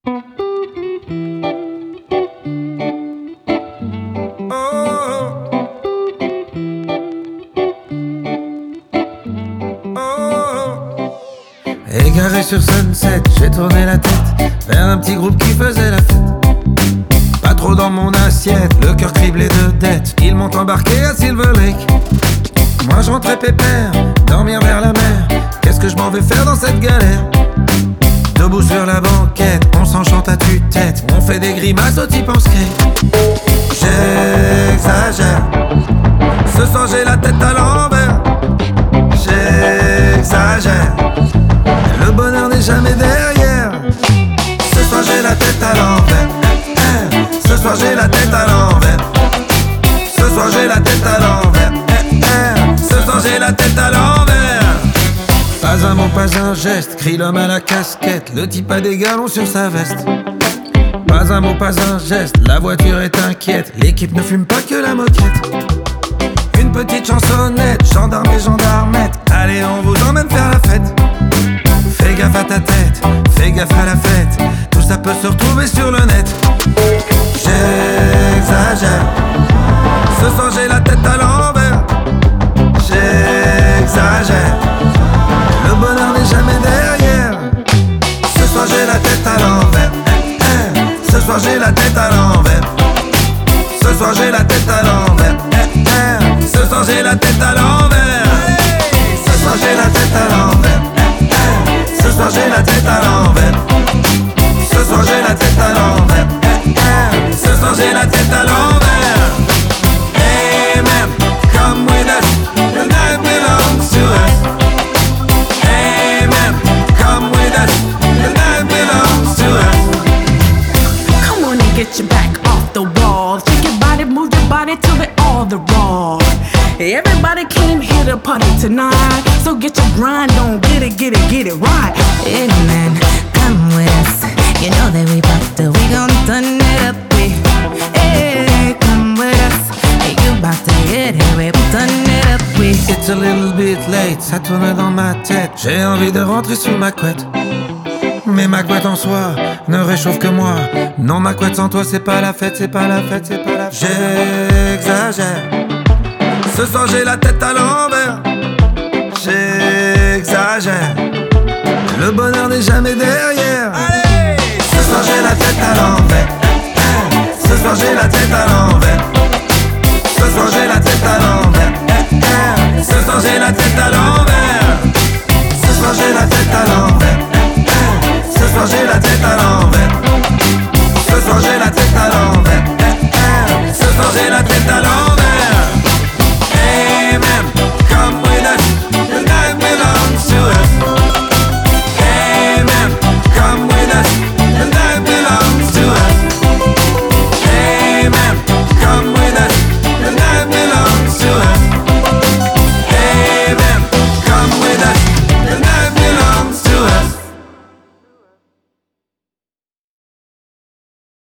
Égaré sur Sunset, j'ai tourné la tête vers un petit groupe qui faisait la fête. Pas trop dans mon assiette, le cœur criblé de dettes. Ils m'ont embarqué à Silver Lake. Moi je rentrais pépère, dormir vers la mer. Qu'est-ce que je m'en vais faire dans cette galère? Debout sur la banquette, on s'enchante à tue-tête. On fait des grimaces au type en skate. J'exagère, ce soir j'ai la tête à l'envers. J'exagère, le bonheur n'est jamais derrière. Ce soir j'ai la tête à l'envers. Ce soir j'ai la tête à l'envers. Ce soir j'ai la tête à l'envers. Ce soir j'ai la tête à l'envers. Pas un mot, pas un geste, crie l'homme à la casquette. Le type a des galons sur sa veste. Pas un mot, pas un geste, la voiture est inquiète. L'équipe ne fume pas que la moquette. Une petite chansonnette, gendarme et gendarmette. Allez, on vous emmène faire la fête. Fais gaffe à ta tête, fais gaffe à la fête. Tout ça peut se retrouver sur le net. J'exagère, ce soir j'ai la tête à l'envers. J'exagère, le bonheur n'est jamais derrière. Ce soir j'ai la tête à l'envers. Ce soir j'ai la tête à l'envers. Ce soir j'ai la tête à l'envers. Ce soir j'ai la tête à l'envers. Ce soir j'ai la tête à l'envers. Ce soir j'ai la tête à l'envers. Ce soir j'ai la tête à l'envers. Ce soir j'ai la tête à l'envers. Hey man, come with us. The night belongs to us. Hey man, come with us. The night belongs to us. Come on and get your back off the wall. Shake your body, move your body till they all the raw. Everybody came here to party tonight, so get your grind on, get it right. Hey man, come with us. You know that we about to, we gon' turn it up, we. Hey, come with us. Hey, you about to get it, we turn it up, we. It's a little bit late, ça tourne dans ma tête. J'ai envie de rentrer sous ma couette. Mais ma couette en soi ne réchauffe que moi. Non, ma couette sans toi, c'est pas la fête, c'est pas la fête, c'est pas la fête. J'exagère, ce soir j'ai la tête à l'envers. J'exagère, le bonheur n'est jamais derrière. Allez, ce soir j'ai la tête à l'envers.